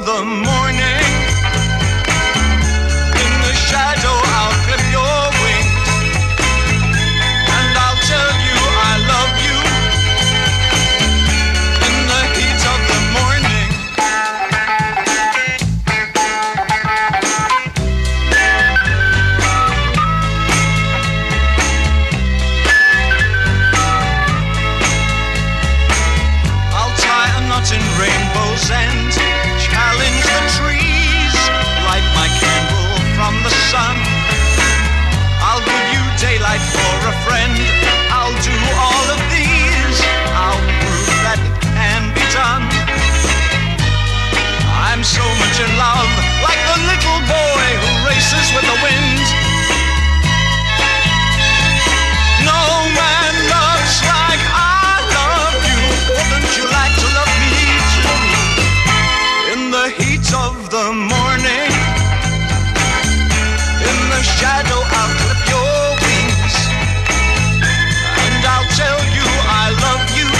the morning. In the shadow I'll clip your wings, and I'll tell you I love you. In the heat of the morning. I'll tie a knot in rainbow's end, challenge the trees, light my candle from the sun. I'll give you daylight for a friend. I'll do all of these. I'll prove that it can be done. I'm so much in love, like the little boy who races with the wind. No man loves like I love you. Wouldn't you like to love me too? In the heat of the morning, in the shadow I'll clip your wings, and I'll tell you I love you.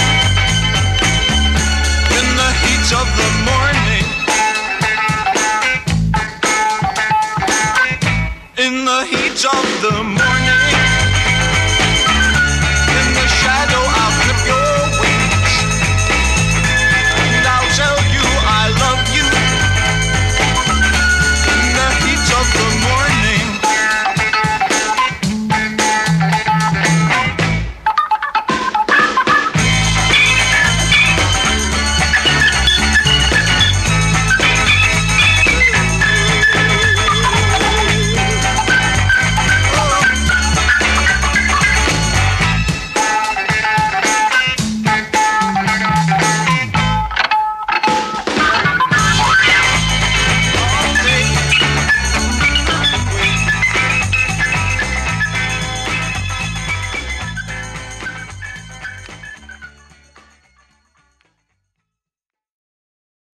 In the heat of the morning, in the heat of the morning.